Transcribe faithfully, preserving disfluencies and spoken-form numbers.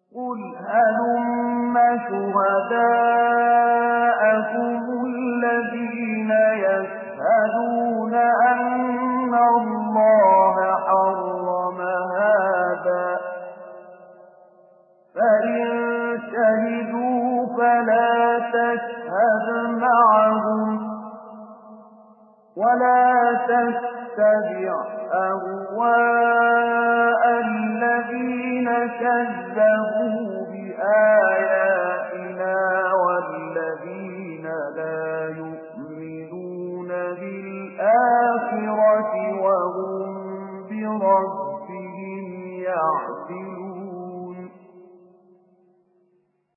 قل هلم شهداءكم الذين يشهدون أن الله حرم هذا فإن شهدوا فلا تشهد معهم ولا تتبع أهواء الذين كذبوا بآياتنا والذين لا يؤمنون